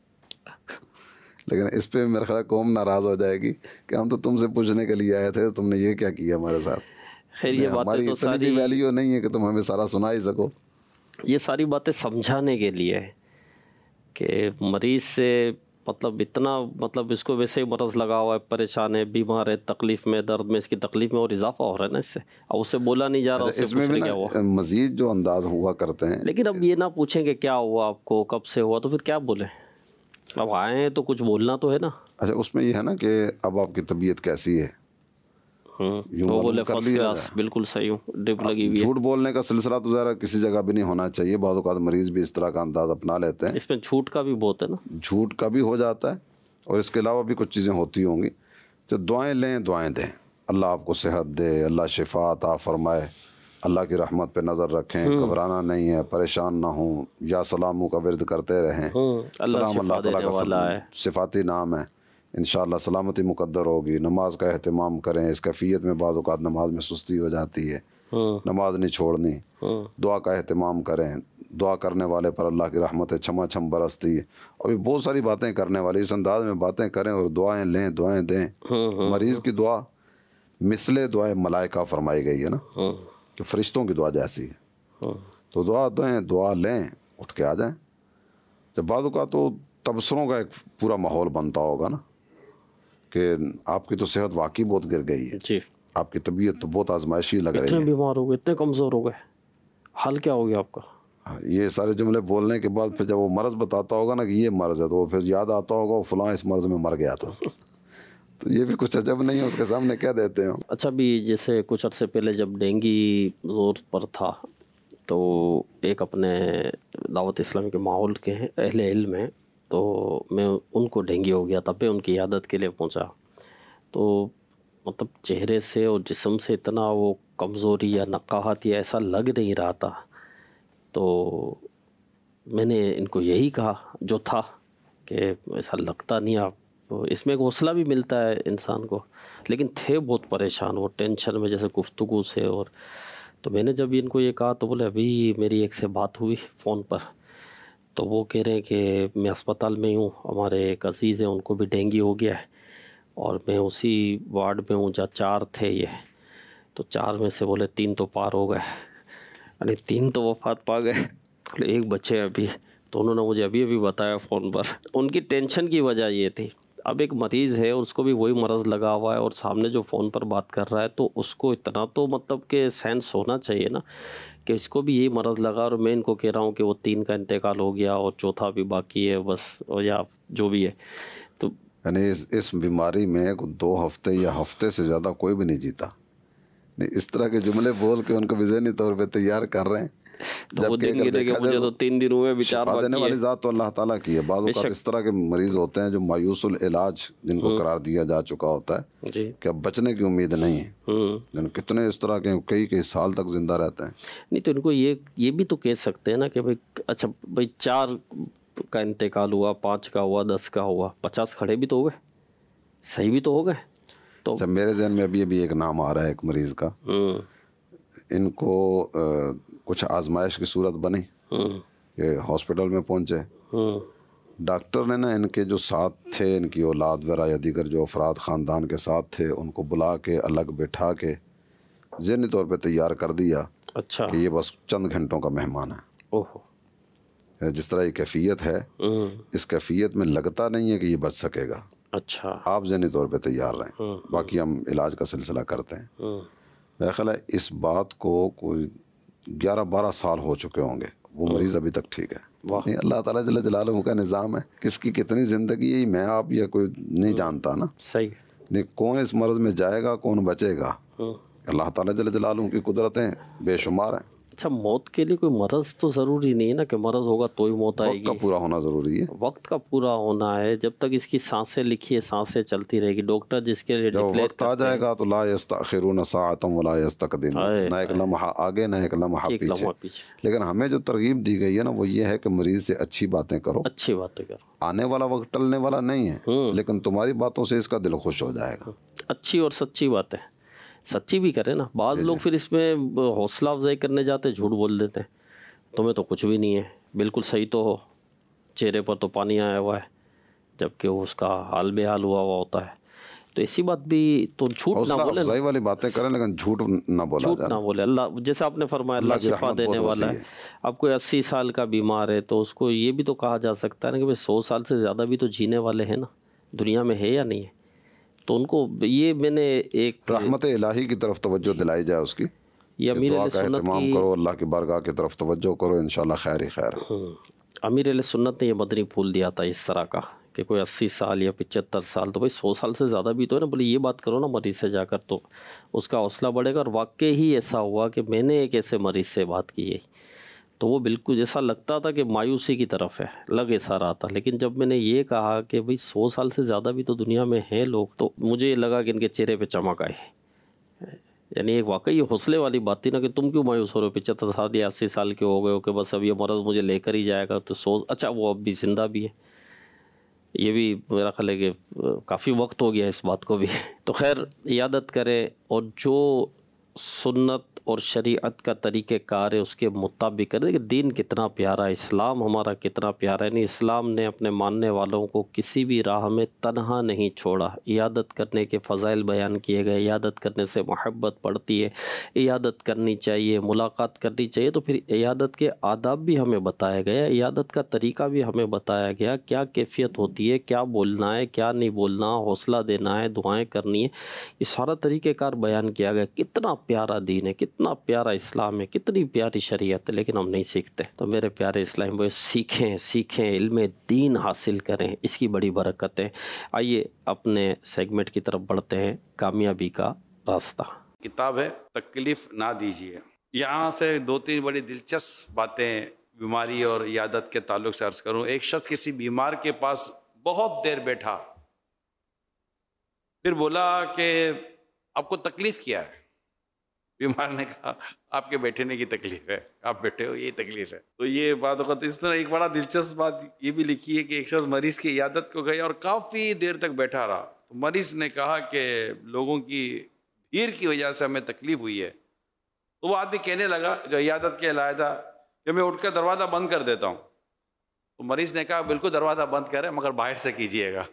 Speaker 3: لیکن اس پہ میرا خیال قوم ناراض ہو جائے گی کہ ہم تو تم سے پوچھنے کے لیے آئے تھے, تم نے یہ کیا کیا ہمارے ساتھ.
Speaker 1: خیر یہ
Speaker 3: ہماری
Speaker 1: باتیں تو
Speaker 3: اتنی بھی ویلیو نہیں ہے کہ تم ہمیں سارا سنا ہی سکو.
Speaker 1: یہ ساری باتیں سمجھانے کے لیے کہ مریض سے مطلب اتنا مطلب اس کو ویسے ہی مرض لگا ہوا ہے, پریشان ہے, بیمار ہے, تکلیف میں, درد میں, اس کی تکلیف میں اور اضافہ ہو رہا ہے نا اس سے, اب اس سے بولا نہیں جا رہا.
Speaker 3: اس میں بھی نا مزید جو انداز ہوا کرتے ہیں.
Speaker 1: لیکن اب یہ نہ پوچھیں کہ کیا ہوا آپ کو, کب سے ہوا, تو پھر کیا بولیں. اب آئے ہیں تو کچھ بولنا تو ہے نا.
Speaker 3: اچھا اس میں یہ ہے نا کہ اب آپ کی طبیعت کیسی ہے,
Speaker 1: وہ بولے فرسٹ کلاس, بالکل صحیح ہوں, ڈرپ لگی ہوئی ہے.
Speaker 3: جھوٹ بولنے کا سلسلہ تو ذرا کسی جگہ بھی نہیں ہونا چاہیے. بعض اوقات مریض بھی اس طرح کا انداز اپنا لیتے ہیں.
Speaker 1: اس میں جھوٹ کا بھی بہت ہے نا,
Speaker 3: جھوٹ کا بھی ہو جاتا ہے, اور اس کے علاوہ بھی کچھ چیزیں ہوتی ہوں گی. جو دعائیں لیں, دعائیں دیں, اللہ آپ کو صحت دے, اللہ شفا عطا فرمائے, اللہ کی رحمت پہ نظر رکھیں, گھبرانا نہیں ہے, پریشان نہ ہوں, یا سلاموں کا ورد کرتے رہیں. سلام اللہ تعالیٰ کا صفاتی نام ہے, انشاءاللہ سلامتی مقدر ہوگی. نماز کا اہتمام کریں. اس کیفیت میں بعض اوقات نماز میں سستی ہو جاتی ہے, نماز نہیں چھوڑنی. دعا کا اہتمام کریں, دعا کرنے والے پر اللہ کی رحمت چھما چھم برستی ہے. اور بھی بہت ساری باتیں کرنے والی, اس انداز میں باتیں کریں اور دعائیں لیں, دعائیں دیں. مریض کی دعا مثل دعائیں ملائکہ فرمائی گئی ہے نا, کہ فرشتوں کی دعا جیسی ہے. تو دعا دیں, دعا لیں, اٹھ کے آ جائیں. جب بعض اوقات تو تبصروں کا ایک پورا ماحول بنتا ہوگا نا کہ آپ کی تو صحت واقعی بہت گر گئی ہے,
Speaker 1: جی
Speaker 3: آپ کی طبیعت تو بہت آزمائشی لگ رہی
Speaker 1: اتنے
Speaker 3: ہے,
Speaker 1: بیمار ہو گئے, اتنے کمزور ہو گئے, حال کیا ہو گیا آپ کا.
Speaker 3: یہ سارے جملے بولنے کے بعد پھر جب وہ مرض بتاتا ہوگا نا کہ یہ مرض ہے, تو وہ پھر یاد آتا ہوگا وہ فلاں اس مرض میں مر گیا تھا. تو یہ بھی کچھ عجب نہیں ہے, اس کے سامنے کیا دیتے ہیں.
Speaker 1: اچھا بھی جیسے کچھ عرصے پہلے جب ڈینگی زور پر تھا تو ایک اپنے دعوت اسلامی کے ماحول کے ہیں, اہل علم ہیں, تو میں ان کو ڈینگی ہو گیا تھا, میں ان کی عیادت کے لیے پہنچا. تو مطلب چہرے سے اور جسم سے اتنا وہ کمزوری یا نقاہت یا ایسا لگ نہیں رہا تھا. تو میں نے ان کو یہی کہا جو تھا کہ ایسا لگتا نہیں آپ, تو اس میں ایک حوصلہ بھی ملتا ہے انسان کو. لیکن تھے بہت پریشان, وہ ٹینشن میں جیسے گفتگو سے. اور تو میں نے جب ان کو یہ کہا تو بولے ابھی میری ایک سے بات ہوئی فون پر, تو وہ کہہ رہے ہیں کہ میں اسپتال میں ہوں, ہمارے ایک عزیز ہیں ان کو بھی ڈینگی ہو گیا ہے, اور میں اسی وارڈ میں ہوں جہاں 4 تھے یہ, تو 4 میں سے بولے 3 تو پار ہو گئے, یعنی 3 تو وفات پا گئے, ایک بچے ابھی. تو انہوں نے مجھے ابھی بتایا فون پر. ان کی ٹینشن کی وجہ یہ تھی, اب ایک مریض ہے اور اس کو بھی وہی مرض لگا ہوا ہے, اور سامنے جو فون پر بات کر رہا ہے, تو اس کو اتنا تو مطلب کہ سینس ہونا چاہیے نا کہ اس کو بھی یہی مرض لگا, اور میں ان کو کہہ رہا ہوں کہ وہ 3 کا انتقال ہو گیا اور 4تھا بھی باقی ہے بس, اور یا جو بھی ہے. تو
Speaker 3: یعنی اس بیماری میں 2 ہفتے یا ہفتے سے زیادہ کوئی بھی نہیں جیتا. اس طرح کے جملے بول کے ان کو بھی ذہنی طور پہ تیار کر رہے ہیں.
Speaker 1: وہ دن گرے کہ مجھے تو 3 دن ہوئے, بیچار
Speaker 3: شفا دینے
Speaker 1: باقی
Speaker 3: والی
Speaker 1: ہے.
Speaker 3: ذات تو اللہ تعالیٰ کی ہے. بعض اوقات اس طرح کے مریض ہوتے ہیں جو مایوس العلاج, جن کو قرار دیا جا چکا ہوتا ہے
Speaker 1: جی
Speaker 3: کہ اب بچنے کی امید نہیں ہے. کتنے اس طرح کے کئی سال تک زندہ رہتے ہیں.
Speaker 1: نہیں تو ان کو یہ بھی تو کہہ سکتے ہیں نا کہ اچھا بھائی 4 کا انتقال ہوا, 5 کا ہوا, 10 کا ہوا, 50 کھڑے بھی تو ہو گئے, صحیح بھی تو ہو گئے. تو
Speaker 3: جب میرے ذہن میں ابھی ایک نام آ رہا ہے ایک مریض کا, ان کو کچھ آزمائش کی صورت بنی کہ ہاسپٹل میں پہنچے, ڈاکٹر نے نا ان کے جو ساتھ تھے, ان کی اولاد وغیرہ یا دیگر جو افراد خاندان کے ساتھ تھے, ان کو بلا کے الگ بٹھا کے ذہنی طور پہ تیار کر دیا
Speaker 1: اچھا
Speaker 3: کہ یہ بس چند گھنٹوں کا مہمان ہے.
Speaker 1: اوہو.
Speaker 3: جس طرح یہ کیفیت ہے اس کیفیت میں لگتا نہیں ہے کہ یہ بچ سکے گا.
Speaker 1: اچھا.
Speaker 3: آپ ذہنی طور پہ تیار رہیں, باقی ہم علاج کا سلسلہ کرتے ہیں. میرا خیال ہے اس بات کو کوئی 11-12 سال ہو چکے ہوں گے, وہ مریض ابھی تک ٹھیک ہے. نہیں, اللہ تعالیٰ جل جلالہ کا نظام ہے, کس کی کتنی زندگی ہے میں آپ یا کوئی نہیں جانتا نا.
Speaker 1: صحیح.
Speaker 3: نہیں, کون اس مرض میں جائے گا کون بچے گا, اللہ تعالیٰ جل جلالہ کی قدرتیں بے شمار ہیں.
Speaker 1: اچھا, موت کے لیے کوئی مرض تو ضروری نہیں ہے نا کہ مرض ہوگا تو ہی موت آئے گی.
Speaker 3: وقت کا پورا ہونا ضروری ہے.
Speaker 1: وقت کا پورا ہونا ہے. جب تک اس کی سانسیں لکھی ہے سانسیں چلتی رہے گی. ڈاکٹر جس کے لیے
Speaker 3: جب وقت آ جائے گا تو لا یستأخرون ساعۃ ولا یستقدمون, نہ ایک لمحہ آگے نہ ایک لمحہ پیچھے. لیکن ہمیں جو ترغیب دی گئی ہے نا وہ یہ ہے کہ مریض سے اچھی باتیں کرو,
Speaker 1: اچھی باتیں کرو.
Speaker 3: آنے والا وقت ٹلنے والا نہیں ہے, لیکن تمہاری باتوں سے اس کا دل خوش ہو جائے گا.
Speaker 1: اچھی اور سچی باتیں, سچی بھی کریں نا. بعض لوگ پھر اس میں حوصلہ افزائی کرنے جاتے جھوٹ بول دیتے ہیں, تمہیں تو کچھ بھی نہیں ہے, بالکل صحیح تو ہو, چہرے پر تو پانی آیا ہوا ہے, جبکہ اس کا حال بے حال ہوا ہوتا ہے. تو ایسی بات بھی تو جھوٹ نہ بولے,
Speaker 3: حوصلہ افزائی والی باتیں کریں لیکن جھوٹ نہ بولا
Speaker 1: جھوٹ
Speaker 3: جائے.
Speaker 1: نہ بولے. اللہ جیسے آپ نے فرمایا اللہ شفا دینے والا ہے. اب کوئی 80 سال کا بیمار ہے تو اس کو یہ بھی تو کہا جا سکتا ہے نا کہ 100 سال سے زیادہ بھی تو جینے والے ہیں نا, دنیا میں ہے یا نہیں ہے. تو ان کو یہ میں نے ایک
Speaker 3: رحمت الہی کی طرف توجہ دلائی جائے, اس کی
Speaker 1: یہ امیر
Speaker 3: دعا
Speaker 1: اہل
Speaker 3: کا
Speaker 1: سنت
Speaker 3: اہتمام
Speaker 1: کی
Speaker 3: کرو, اللہ کی بارگاہ کی طرف توجہ کرو, انشاءاللہ خیر ہی خیر.
Speaker 1: امیر اہل سنت نے یہ مدنی پھول دیا تھا اس طرح کا کہ کوئی 80 سال یا 75 سال, تو بھائی 100 سال سے زیادہ بھی تو ہے نا. بولے یہ بات کرو نا مریض سے جا کر, تو اس کا حوصلہ بڑھے گا. اور واقعی ہی ایسا ہوا کہ میں نے ایک ایسے مریض سے بات کی ہے تو وہ بالکل جیسا لگتا تھا کہ مایوسی کی طرف ہے, لگ ایسا رہا تھا. لیکن جب میں نے یہ کہا کہ بھئی 100 سال سے زیادہ بھی تو دنیا میں ہیں لوگ, تو مجھے لگا کہ ان کے چہرے پہ چمک آئی. یعنی ایک واقعی حوصلے والی بات تھی نا کہ تم کیوں مایوس ہو رہے ہو, 75 سال یا 80 سال کے ہو گئے ہو کہ بس اب یہ مرض مجھے لے کر ہی جائے گا. تو اچھا وہ اب بھی زندہ بھی ہے, یہ بھی میرا خیال ہے کہ کافی وقت ہو گیا اس بات کو بھی. تو خیر عیادت کریں, اور جو سنت اور شریعت کا طریقہ کار ہے اس کے مطابق کریں. کہ دین کتنا پیارا ہے, اسلام ہمارا کتنا پیارا ہے. نہیں, اسلام نے اپنے ماننے والوں کو کسی بھی راہ میں تنہا نہیں چھوڑا. عیادت کرنے کے فضائل بیان کیے گئے, عیادت کرنے سے محبت بڑھتی ہے, عیادت کرنی چاہیے, ملاقات کرنی چاہیے. تو پھر عیادت کے آداب بھی ہمیں بتایا گیا, عیادت کا طریقہ بھی ہمیں بتایا گیا, کیا کیفیت ہوتی ہے, کیا بولنا ہے کیا نہیں بولنا, حوصلہ دینا ہے, دعائیں کرنی ہے, یہ سارا طریقہ کار بیان کیا گیا. کتنا پیارا دین ہے, کتنا پیارا اسلام ہے, کتنی پیاری شریعت ہے, لیکن ہم نہیں سیکھتے. تو میرے پیارے اسلام بھائی سیکھیں علم دین حاصل کریں, اس کی بڑی برکت ہے. آئیے اپنے سیگمنٹ کی طرف بڑھتے ہیں, کامیابی کا راستہ.
Speaker 4: کتاب ہے تکلیف نہ دیجیے. یہاں سے 2-3 بڑی دلچسپ باتیں بیماری اور عیادت کے تعلق سے عرض کروں. ایک شخص کسی بیمار کے پاس بہت دیر بیٹھا, پھر بولا کہ آپ کو تکلیف کیا ہے؟ بیمار نے کہا آپ کے بیٹھنے کی تکلیف ہے, آپ بیٹھے ہو یہی تکلیف ہے. تو یہ بات وقت اس طرح ایک بڑا دلچسپ بات یہ بھی لکھی ہے کہ ایک شخص مریض کی عیادت کو گیا اور کافی دیر تک بیٹھا رہا. تو مریض نے کہا کہ لوگوں کی بھیڑ کی وجہ سے ہمیں تکلیف ہوئی ہے. تو وہ آدمی کہنے لگا جو عیادت کے لائے تھا کہ میں اٹھ کر دروازہ بند کر دیتا ہوں. تو مریض نے کہا بالکل دروازہ بند کریں مگر باہر سے کیجیے گا.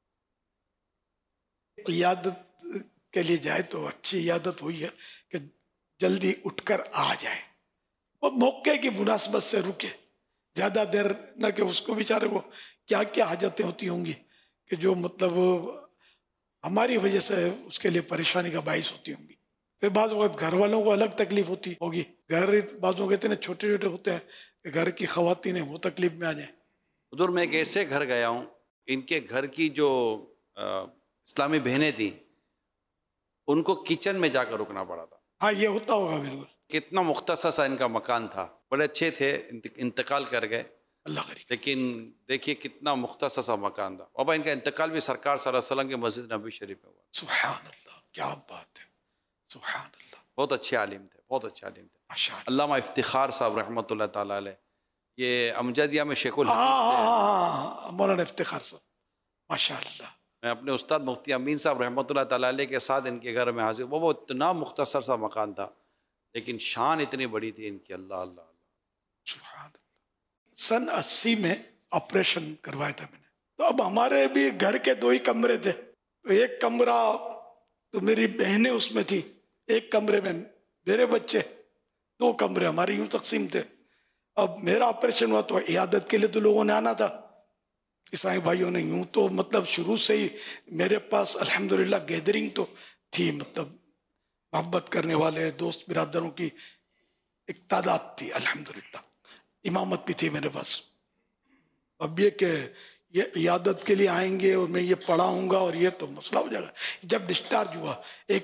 Speaker 5: عیادت کے لیے جائے تو اچھی عیادت ہوئی ہے کہ جلدی اٹھ کر آ جائے, وہ موقع کی مناسبت سے رکے, زیادہ دیر نہ کہ اس کو بیچارے کو کیا کیا حاجتیں ہوتی ہوں گی کہ جو مطلب ہماری وجہ سے اس کے لیے پریشانی کا باعث ہوتی ہوں گی. پھر بعض وقت گھر والوں کو الگ تکلیف ہوتی ہوگی, گھر بعضوں کہتے ہیں چھوٹے چھوٹے ہوتے ہیں کہ گھر کی خواتین ہیں وہ تکلیف میں آ جائیں.
Speaker 4: حضور میں ایک ایسے گھر گیا ہوں, ان کے گھر کی جو اسلامی بہنیں تھیں ان کو کچن میں جا کر رکنا پڑا تھا.
Speaker 5: ہاں یہ ہوتا ہوگا بالکل.
Speaker 4: کتنا مختصر سا ان کا مکان تھا, بڑے اچھے تھے, انتقال کر گئے,
Speaker 5: اللہ کرے.
Speaker 4: لیکن دیکھیے کتنا مختصر سا مکان تھا. اور ان کا انتقال بھی سرکار صلی اللہ علیہ وسلم کے مسجد نبی شریف میں ہوا.
Speaker 5: سبحان اللہ, کیا بات ہے, سبحان اللہ.
Speaker 4: بہت اچھے عالم تھے, بہت اچھے عالم تھے.
Speaker 5: ماشاء اللہ.
Speaker 4: علامہ افتخار صاحب رحمۃ اللہ تعالیٰ علیہ, یہ امجدیہ میں شیخ الحدیث تھے.
Speaker 5: مولانا افتخار صاحب ماشاء اللہ.
Speaker 4: میں اپنے استاد مفتی امین صاحب رحمۃ اللہ تعالیٰ علیہ کے ساتھ ان کے گھر میں حاضر. وہ اتنا مختصر سا مکان تھا لیکن شان اتنی بڑی تھی ان کی. اللہ اللہ اللہ,
Speaker 5: سبحان اللہ. سن 80 میں آپریشن کروایا تھا میں نے. تو اب ہمارے بھی گھر کے 2 ہی کمرے تھے. ایک کمرہ تو میری بہنیں اس میں تھی, ایک کمرے میں میرے بچے, 2 کمرے ہمارے یوں تقسیم تھے. اب میرا آپریشن ہوا تو عیادت کے لیے تو لوگوں نے آنا تھا، عیسائی بھائیوں نے. یوں تو مطلب شروع سے ہی میرے پاس الحمدللہ گیدرنگ تو تھی، مطلب محبت کرنے والے دوست برادروں کی ایک تعداد تھی الحمدللہ، امامت بھی تھی میرے پاس. اب یہ کہ یہ عیادت کے لیے آئیں گے اور میں یہ پڑھاؤں گا اور یہ تو مسئلہ ہو جائے گا. جب ڈسچارج ہوا ایک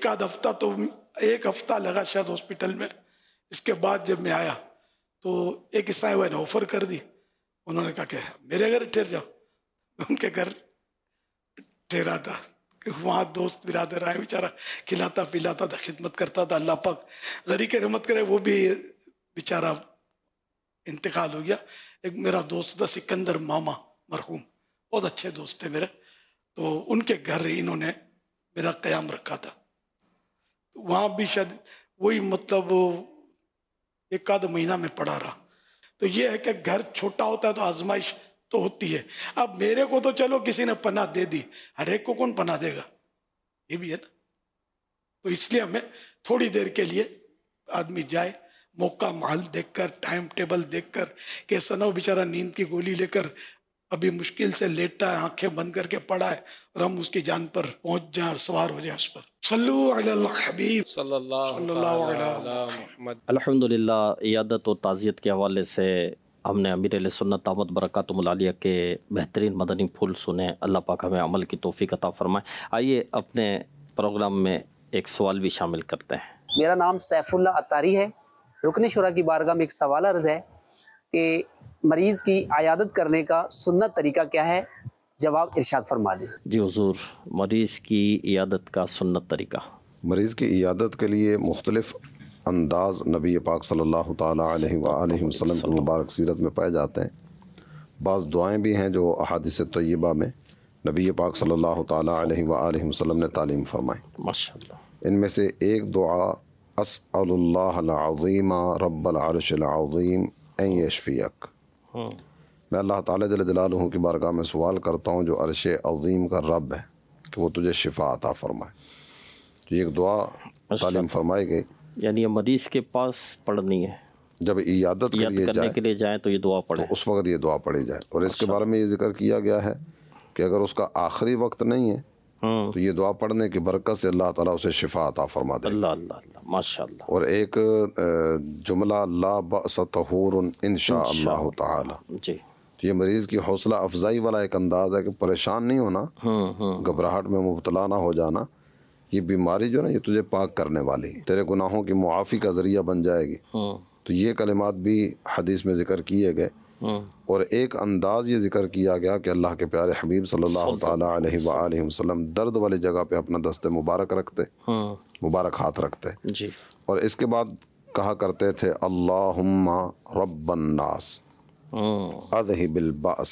Speaker 5: ہفتہ لگا شاید ہاسپٹل میں. اس کے بعد جب میں آیا تو ایک عیسائی بھائی نے آفر کر دی، انہوں نے کہا کہ میرے گھر ٹھہر جاؤ. میں ان کے گھر ٹھہرا تھا کہ وہاں دوست برادر آئے، بیچارہ کھلاتا پلاتا تھا، خدمت کرتا تھا. اللہ پاک غریق رحمت کرے، وہ بھی بیچارہ انتقال ہو گیا. ایک میرا دوست تھا سکندر ماما مرحوم، بہت اچھے دوست تھے میرے، تو ان کے گھر انہوں نے میرا قیام رکھا تھا. وہاں بھی شاید وہی مطلب ایک آدھ مہینہ میں پڑا رہا. تو یہ ہے کہ گھر چھوٹا ہوتا ہے تو آزمائش تو ہوتی ہے. اب میرے کو تو چلو کسی نے پناہ دے دی، ہر ایک کو کون پناہ دے گا، یہ بھی ہے نا. تو اس لیے ہمیں تھوڑی دیر کے لیے آدمی جائے، موقع محل دیکھ کر، ٹائم ٹیبل دیکھ کر، کہ ایسا نہ ہو بیچارہ نیند کی گولی لے کر ابھی مشکل سے لیٹا ہے، آنکھیں بند کر کے پڑا ہے، اور ہم اس کی جان پر پہنچ جائیں اور سوار ہو جائیں اس پر. صلو علی الحبیب
Speaker 6: صلی اللہ
Speaker 5: علیہ
Speaker 6: محمد.
Speaker 1: الحمدللہ عیادت اور تعزیت کے حوالے سے ہم نے امیر علیہ سنت دامت برکاتہم العالیہ کے بہترین مدنی پھول سنے. اللہ پاک ہمیں عمل کی توفیق عطا فرمائے. آئیے اپنے پروگرام میں ایک سوال بھی شامل کرتے ہیں.
Speaker 7: میرا نام سیف اللہ اتاری ہے. رکن شورا کی بارگاہ میں ایک سوال عرض ہے کہ مریض کی عیادت کرنے کا سنت طریقہ کیا ہے؟ جواب ارشاد فرما دیں.
Speaker 1: جی حضور، مریض کی عیادت کا سنت طریقہ.
Speaker 3: مریض کی عیادت کے لیے مختلف انداز نبی پاک صلی اللہ تعالیٰ علیہ وآلہ وسلم کی مبارک سیرت میں پائے جاتے ہیں. بعض دعائیں بھی ہیں جو احادیث طیبہ میں نبی پاک صلی اللہ تعالیٰ علیہ وآلہ وسلم نے تعلیم فرمائی.
Speaker 1: ماشاءاللہ.
Speaker 3: ان میں سے ایک دعا اسأل اللہ العظیم رب العرش العظیم ان یشفیک. میں اللہ تعالیٰ جل جلالہ کی بارگاہ میں سوال کرتا ہوں جو عرش عظیم کا رب ہے کہ وہ تجھے شفا عطا فرمائے. تو یہ ایک دعا تعلیم فرمائی گئی،
Speaker 1: یعنی یہ مریض کے پاس پڑھنی ہے،
Speaker 3: جب عیادت
Speaker 1: کرنے کے لیے جائیں تو یہ دعا پڑھیں،
Speaker 3: تو اس وقت یہ دعا پڑھی جائے. اور اس کے بارے میں یہ ذکر کیا گیا ہے کہ اگر اس کا آخری وقت نہیں ہے تو یہ دعا پڑھنے کی برکت سے اللہ تعالیٰ اسے شفا عطا فرما دے.
Speaker 1: اللہ اللہ اللہ، ماشاءاللہ.
Speaker 3: اور ایک جملہ لا بأس طہور ان شاء اللہ تعالی.
Speaker 1: جی،
Speaker 3: تو یہ مریض کی حوصلہ افزائی والا ایک انداز ہے کہ پریشان نہیں ہونا، گھبراہٹ میں مبتلا نہ ہو جانا. یہ بیماری جو نا یہ تجھے پاک کرنے والی ہے، تیرے گناہوں کی معافی کا ذریعہ بن جائے گی. تو یہ کلمات بھی حدیث میں ذکر کیے گئے. اور ایک انداز یہ ذکر کیا گیا کہ اللہ کے پیارے حبیب صلی اللہ تعالیٰ علیہ وآلہ وسلم درد والی جگہ پہ اپنا دست مبارک رکھتے، مبارک ہاتھ رکھتے.
Speaker 1: جی.
Speaker 3: اور اس کے بعد کہا کرتے تھے اللہم رب الناس اذہب البأس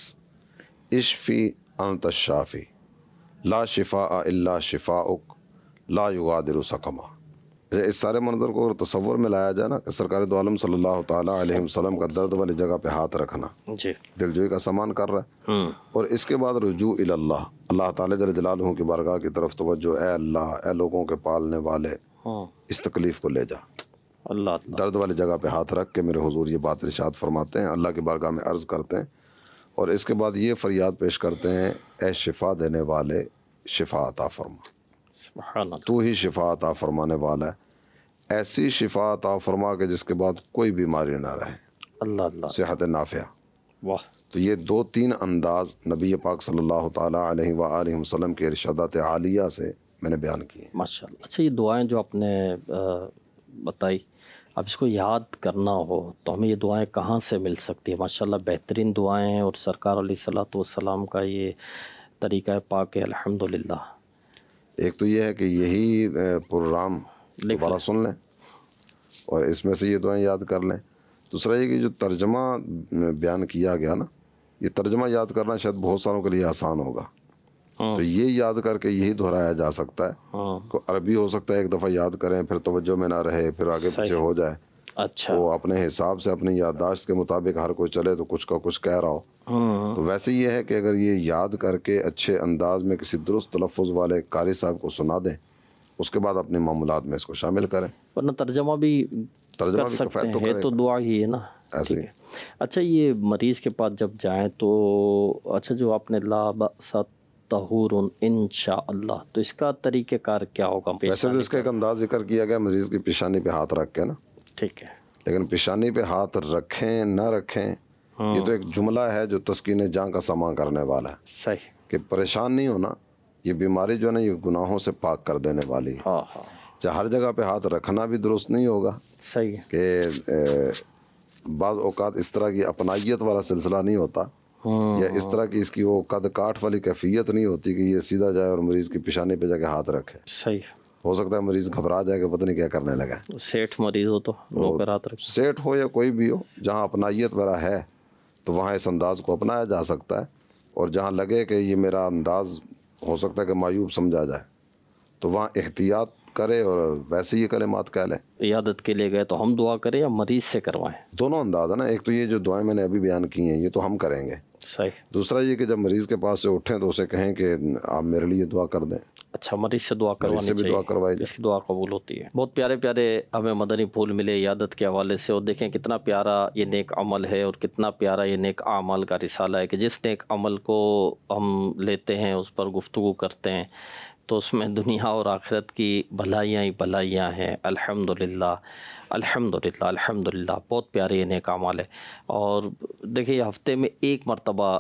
Speaker 3: اشفی انت الشافی لا شفاء الا شفاؤک لا یغادر سقما. اس سارے منظر کو اگر تصور میں لایا جائے نا کہ سرکار دو عالم صلی اللہ تعالیٰ علیہ وسلم کا درد والی جگہ پہ ہاتھ رکھنا
Speaker 1: جی
Speaker 3: دل جوئی کا سامان کر رہا ہے، اور اس کے بعد رجوع الی اللہ، اللہ تعالیٰ جل جلالہ کی بارگاہ کی طرف توجہ، اے اللہ، اے لوگوں کے پالنے والے، اس تکلیف کو لے جا.
Speaker 1: اللہ
Speaker 3: درد والی جگہ پہ ہاتھ رکھ کے میرے حضور یہ بات ارشاد فرماتے ہیں، اللہ کی بارگاہ میں عرض کرتے ہیں، اور اس کے بعد یہ فریاد پیش کرتے ہیں اے شفا دینے والے شفا عطا فرما.
Speaker 1: سبحان اللہ.
Speaker 3: تو ہی شفا عطا فرمانے والا ہے، ایسی شفا عطا فرما کہ جس کے بعد کوئی بیماری نہ رہے.
Speaker 1: اللہ اللہ.
Speaker 3: صحت نافعہ.
Speaker 1: واہ.
Speaker 3: تو یہ دو تین انداز نبی پاک صلی اللہ تعالیٰ علیہ وآلہ وسلم کے ارشادات عالیہ سے میں نے بیان کیے.
Speaker 1: ماشاءاللہ. اچھا، یہ دعائیں جو آپ نے بتائی، اب اس کو یاد کرنا ہو تو ہمیں یہ دعائیں کہاں سے مل سکتی ہیں؟ ماشاءاللہ بہترین دعائیں ہیں، اور سرکار علیہ الصلوۃ والسلام کا یہ طریقہ پاک ہے الحمدللہ. ایک
Speaker 3: تو یہ ہے کہ یہی پروگرام دوبارہ سن لیں اور اس میں سے یہ دعائیں یاد کر لیں. دوسرا یہ کہ جو ترجمہ بیان کیا گیا نا، یہ ترجمہ یاد کرنا شاید بہت ساروں کے لیے آسان ہوگا، تو یہ یاد کر کے یہی دہرایا جا سکتا ہے. عربی ہو سکتا ہے ایک دفعہ یاد کریں پھر توجہ میں نہ رہے، پھر آگے پیچھے ہو جائے.
Speaker 1: اچھا،
Speaker 3: وہ اپنے حساب سے اپنی یادداشت کے مطابق ہر کوئی چلے تو کچھ کا کچھ کہہ رہا ہو. تو ویسے یہ ہے کہ اگر یہ یاد کر کے اچھے انداز میں کسی درست تلفظ والے قاری صاحب کو سنا دیں، اس کے بعد اپنے معمولات میں اس کو شامل کریں.
Speaker 1: ورنہ ترجمہ بھی کر سکتے ہیں، تو دعا ہی ہے نا.
Speaker 3: ایسے ہی.
Speaker 1: اچھا یہ مریض کے پاس جب جائیں تو اچھا جو آپ نے لا بأس طہور انشاءاللہ، تو اس کا طریقہ کار کیا ہوگا؟
Speaker 3: ویسے تو اس کا ایک انداز ذکر کیا گیا مریض کی پیشانی پہ ہاتھ رکھ کے نا،
Speaker 1: ٹھیک ہے،
Speaker 3: لیکن پیشانی پہ ہاتھ رکھیں نہ رکھیں یہ تو ایک جملہ ہے جو تسکین جاں کا سامان کرنے والا ہے،
Speaker 1: صحیح، کہ
Speaker 3: پریشان نہیں ہونا. یہ بیماری جو ہے نا یہ گناہوں سے پاک کر دینے والی ہے.
Speaker 1: ہاں ہاں
Speaker 3: چاہے ہر جگہ پہ ہاتھ رکھنا بھی درست نہیں ہوگا
Speaker 1: صحیح ہے
Speaker 3: کہ بعض اوقات اس طرح کی اپنائیت والا سلسلہ نہیں ہوتا یا اس طرح کی اس کی وہ قد کاٹ والی کیفیت نہیں ہوتی کہ یہ سیدھا جائے اور مریض کی پیشانی پہ جا کے ہاتھ رکھے.
Speaker 1: صحیح،
Speaker 3: ہو سکتا ہے مریض گھبرا جائے کہ پتہ نہیں کیا کرنے لگا.
Speaker 1: سیٹھ مریض ہو تو لو کر ہاتھ رکھ،
Speaker 3: سیٹ ہو یا کوئی بھی ہو، جہاں اپنائیت میرا ہے تو وہاں اس انداز کو اپنایا جا سکتا ہے، اور جہاں لگے کہ یہ میرا انداز ہو سکتا ہے کہ معیوب سمجھا جائے تو وہاں احتیاط کرے اور ویسے یہ کلمات کہہ لیں.
Speaker 1: عیادت کے لیے گئے تو ہم دعا کریں یا مریض سے کروائیں؟
Speaker 3: دونوں انداز ہے نا، ایک تو یہ جو دعائیں میں نے ابھی بیان کی ہیں یہ تو ہم کریں گے،
Speaker 1: صحیح.
Speaker 3: دوسرا یہ کہ جب مریض کے پاس سے اٹھیں تو اسے کہیں کہ آپ میرے لیے دعا کر دیں.
Speaker 1: اچھا مریض سے دعا
Speaker 3: مریض سے
Speaker 1: کروانی
Speaker 3: بھی دعا کروائی
Speaker 1: چاہیے،
Speaker 3: جائے.
Speaker 1: اس کی دعا قبول ہوتی ہے. بہت پیارے پیارے ہمیں مدنی پھول ملے عیادت کے حوالے سے، اور دیکھیں کتنا پیارا یہ نیک عمل ہے اور کتنا پیارا یہ نیک اعمال کا رسالہ ہے کہ جس نیک عمل کو ہم لیتے ہیں اس پر گفتگو کرتے ہیں تو اس میں دنیا اور آخرت کی بھلائیاں ہی بھلائیاں ہیں. الحمدللہ الحمدللہ الحمدللہ، بہت پیارے یہ نیک اعمال ہے. اور دیکھیں ہفتے میں ایک مرتبہ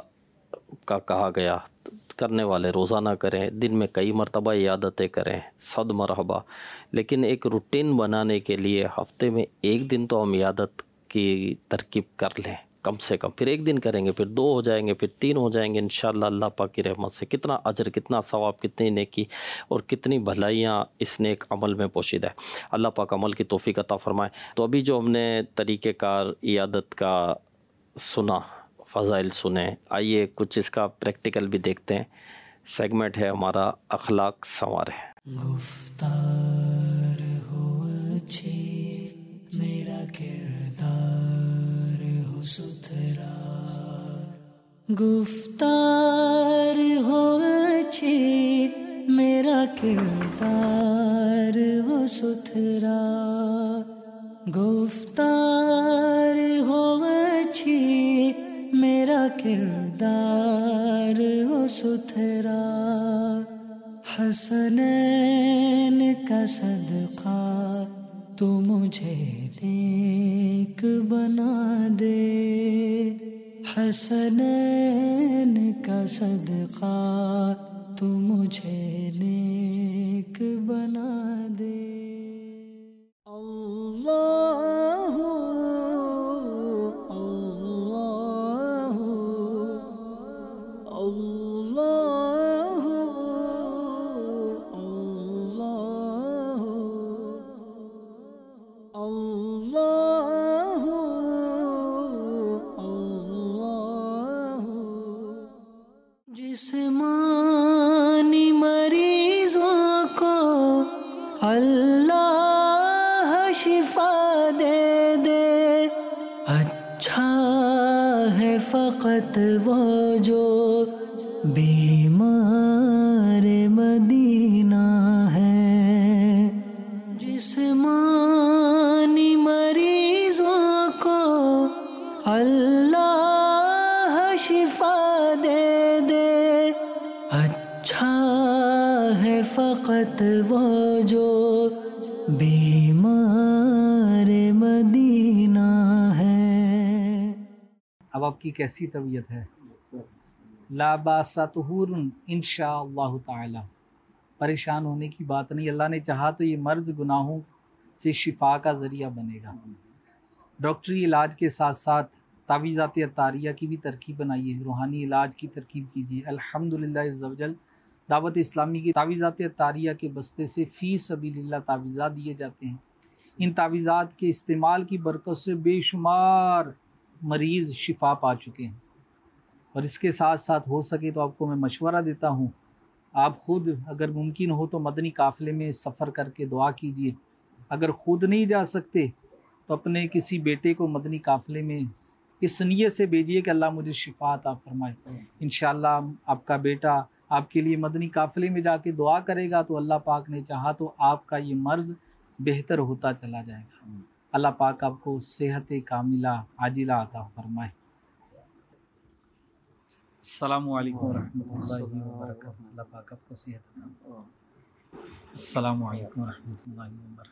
Speaker 1: کا کہا گیا، کرنے والے روزانہ کریں، دن میں کئی مرتبہ عیادتیں کریں، 100 مرحبا، لیکن ایک روٹین بنانے کے لیے ہفتے میں ایک دن تو ہم عیادت کی ترکیب کر لیں کم سے کم. پھر ایک دن کریں گے، پھر 2 ہو جائیں گے، پھر 3 ہو جائیں گے انشاءاللہ اللہ پاک کی رحمت سے. کتنا اجر، کتنا ثواب، کتنی نیکی اور کتنی بھلائیاں اس نیک عمل میں پوشیدہ ہے. اللہ پاک عمل کی توفیق عطا فرمائے. تو ابھی جو ہم نے طریقہ کار عیادت کا سنا، فضائل سنے، آئیے کچھ اس کا پریکٹیکل بھی دیکھتے ہیں. سیگمنٹ ہے ہمارا اخلاق سنوارے.
Speaker 6: گفتار ہو اچھی میرا کردار ہو ستھرا، گفتار ہو اچھی میرا کردار ہو ستھرا، گفتار ہو اچھی میرا کردار ہو ستھرا، حسنین کا صدقہ تو مجھے نیک بنا دے، حسنین کا صدقہ تو مجھے نیک بنا دے. اللہ اللہ اللہ اللہ اللہ. جسمانی مریضوں کو اللہ شفا دے دے، اچھا ہے فقط وہ جو بیمار مدینہ ہے. جسمانی مریضوں کو اللہ شفا دے دے، اچھا ہے فقط وہ جو بیمار مدینہ ہے.
Speaker 8: اب آپ کی کیسی طبیعت ہے؟ لا باس طہور انشاء اللہ تعالی. پریشان ہونے کی بات نہیں، اللہ نے چاہا تو یہ مرض گناہوں سے شفا کا ذریعہ بنے گا. ڈاکٹری علاج کے ساتھ ساتھ تعویذات عطاریہ کی بھی ترکیب بنائیے، روحانی علاج کی ترکیب کیجیے. الحمدللہ عز و جل دعوت اسلامی کی تعویذات عطاریہ کے بستے سے فی سبیل اللہ تعویذات دیے جاتے ہیں. ان تعویذات کے استعمال کی برکت سے بے شمار مریض شفا پا چکے ہیں. اور اس کے ساتھ ساتھ ہو سکے تو آپ کو میں مشورہ دیتا ہوں، آپ خود اگر ممکن ہو تو مدنی قافلے میں سفر کر کے دعا کیجیے. اگر خود نہیں جا سکتے تو اپنے کسی بیٹے کو مدنی قافلے میں اس نیت سے بھیجیے کہ اللہ مجھے شفا عطا فرمائے. انشاءاللہ آپ کا بیٹا آپ کے لیے مدنی قافلے میں جا کے دعا کرے گا تو اللہ پاک نے چاہا تو آپ کا یہ مرض بہتر ہوتا چلا جائے گا. اللہ پاک آپ کو صحت کاملہ عاجلہ عطا فرمائے۔ السلام علیکم ورحمۃ اللہ وبرکاتہ۔ اللہ پاک آپ کو صحت عطا فرمائے۔ السلام علیکم ورحمۃ اللہ وبرکاتہ۔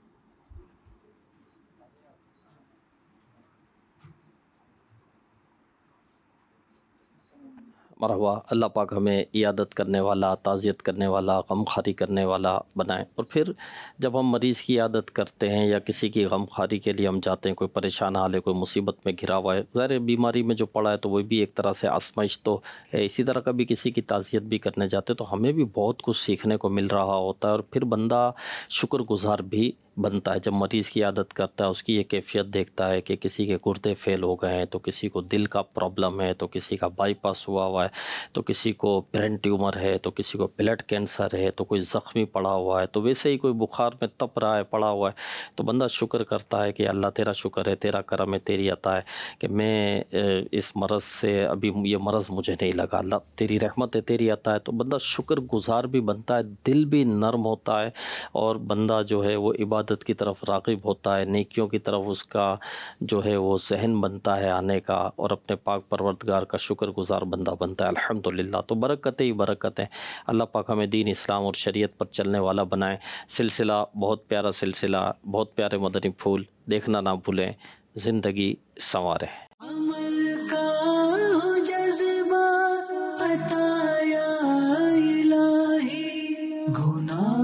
Speaker 1: مرحبا، اللہ پاک ہمیں عیادت کرنے والا، تعزیت کرنے والا، غم خواری کرنے والا بنائے۔ اور پھر جب ہم مریض کی عیادت کرتے ہیں یا کسی کی غم خواری کے لیے ہم جاتے ہیں، کوئی پریشان حال ہے، کوئی مصیبت میں گھرا ہوا ہے، ظاہر بیماری میں جو پڑا ہے تو وہ بھی ایک طرح سے آزمائش تو ہے۔ اسی طرح کبھی کسی کی تعزیت بھی کرنے جاتے تو ہمیں بھی بہت کچھ سیکھنے کو مل رہا ہوتا ہے، اور پھر بندہ شکر گزار بھی بنتا ہے۔ جب مریض کی عادت کرتا ہے، اس کی یہ کیفیت دیکھتا ہے کہ کسی کے گردے فیل ہو گئے ہیں، تو کسی کو دل کا پرابلم ہے، تو کسی کا بائی پاس ہوا ہے، تو کسی کو برین ٹیومر ہے، تو کسی کو بلڈ کینسر ہے، تو کوئی زخمی پڑا ہوا ہے، تو ویسے ہی کوئی بخار میں تپ رہا ہے، پڑا ہوا ہے، تو بندہ شکر کرتا ہے کہ اللہ تیرا شکر ہے، تیرا کرم ہے، تیری عطا ہے کہ میں اس مرض سے ابھی یہ مرض مجھے نہیں لگا، اللہ تیری رحمت ہے، تیری عطا ہے، تو بندہ شکر گزار بھی بنتا ہے، دل بھی نرم ہوتا ہے، اور بندہ جو ہے وہ عبادت کی طرف راغب ہوتا ہے، نیکیوں کی طرف اس کا جو ہے وہ ذہن بنتا ہے آنے کا، اور اپنے پاک پروردگار کا شکر گزار بندہ بنتا ہے۔ الحمدللہ، تو برکتیں ہی برکتیں۔ اللہ پاک ہمیں دین اسلام اور شریعت پر چلنے والا بنائے۔ سلسلہ بہت پیارا سلسلہ، بہت پیارے مدنی پھول دیکھنا نہ بھولیں، زندگی سنوارے۔
Speaker 6: عمل کا جذبہ عطا یا الہی،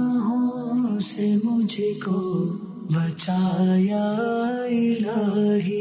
Speaker 6: گناہوں سے مجھ کو بچایا الہی۔